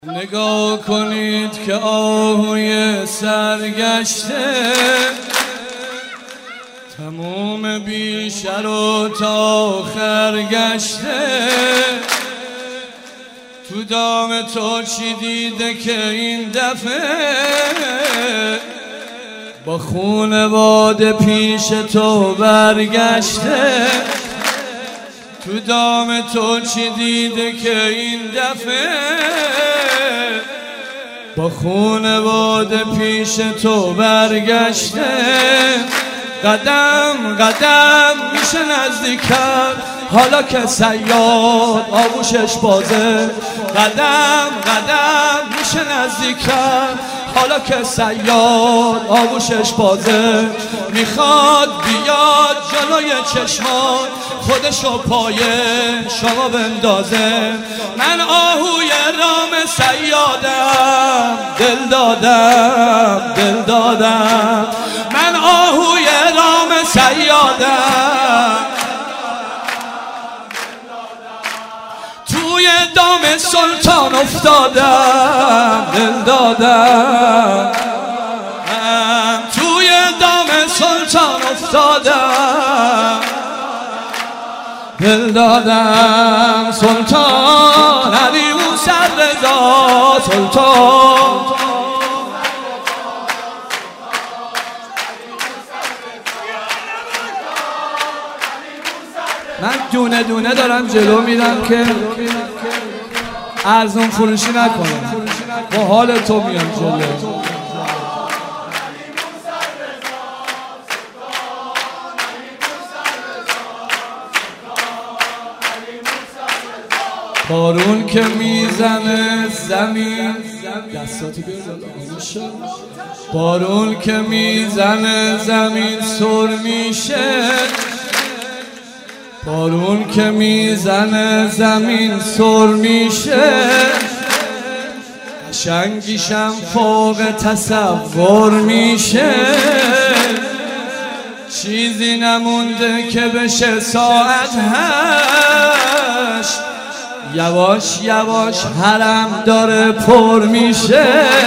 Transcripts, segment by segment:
نگاه کنید که آهوی سرگشته تموم بیشتر و تا آخر گشته. تو دام تو چی دیده که این دفعه با خونواده پیش تو برگشته؟ تو دام تو چی دیده که این دفعه با خونواده پیش تو برگشته؟ قدم قدم میشه نزدیک کرد حالا که صیاد آغوشش بازه. قدم قدم میشه نزدیک کرد حالا که صیاد آغوشش بازه. میخواد بیاد جلوی چشمان خودشو پای شما بندازه. من آهوی رام صیادم دل دادم دل دادم. من آهوی رام صیادم توی دام سلطان افتادم دل دادم. توی دام سلطان افتادم دل دادم. سلطان علی موسی رضا سلطان من دونه دونه دارم جلو میرم که ارزون فروشی نکنم. با حال تو میام جلو. بارون که میزنه زمین دستاتو بیار. بارون که میزنه زمین سر میشه. بارون که میزنه زمین سر میشه. قشنگیشم فوق تصور میشه. چیزی نمونده که بشه ساعت 8. یواش یواش حرم داره پر میشه.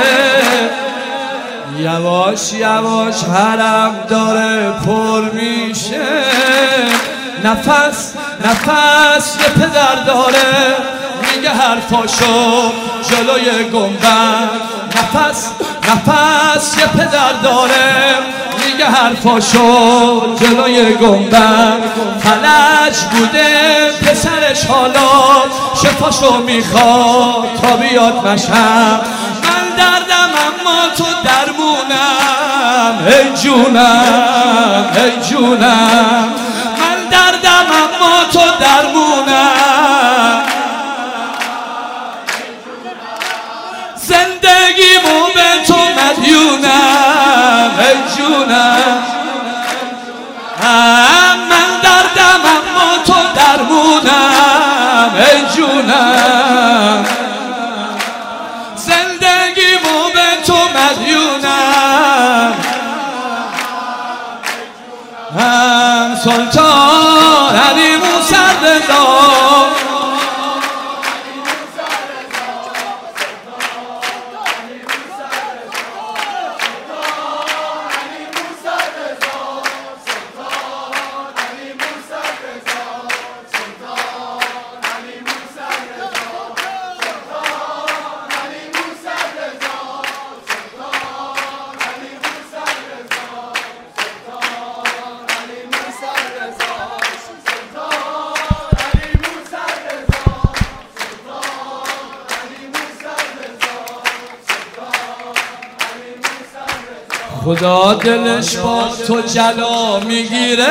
یواش یواش حرم داره پر میشه. نفس نفس یه پدر داره میگه حرفاشو جلوی گنبد. نفس نفس یه پدر داره میگه حرفاشو جلوی گنبد. فلج بوده پسرش حالا شفاشو میخواد تا بیاد مشهد. من دردم اما تو درمونم ای جونم ای جونم. من دردم اما تو درمونم. زندگیمو به تو مدیونم ای جونم. من دردم اما تو درمونم ای جونم. زندگیمو به تو مدیونم. سلطان علی موسی رضا خدا دلش با تو جلا میگیره.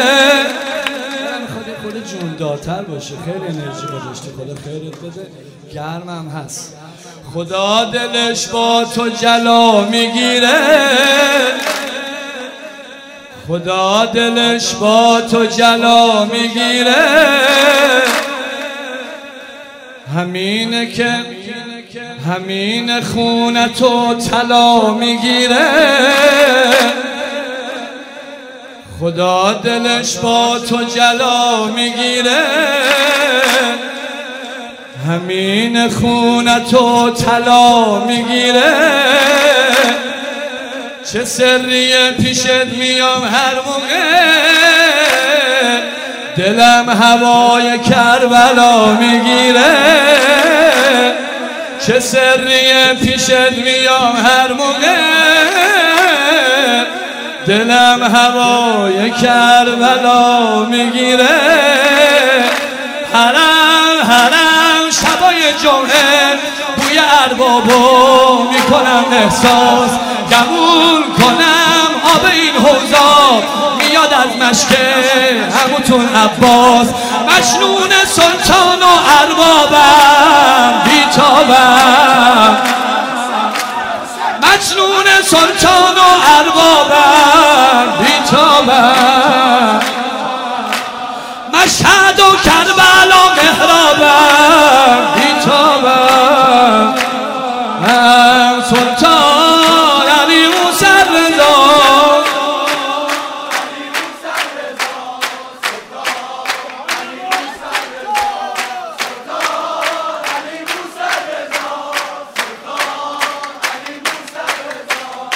خود جون داتر باشه. خیلی انرژی گذاشتی خدا خیرت بده. گرمم هست. خدا دلش با تو جلا میگیره. خدا دلش با تو جلا میگیره. همینه که همین خونتو طلا میگیره. خدا دلش با تو جلا میگیره. همین خونتو طلا میگیره، چه سریه پیشت میام هر موقع، دلم هوای کربلا میگیره، چه سریه پیشت میام هر موقع، دلم هوای کربلا میگیره. حرم حرم شبای جمعه بوی اربابو میکنم احساس، گمون کنم آب این حوضا میاد از مشک هموتون عباس. مجنون سلطان و اربابم بیتابم، مجنون سلطان و اربابم بیتابم، مشهد و کربلا محرابم بیتابم، من سلطان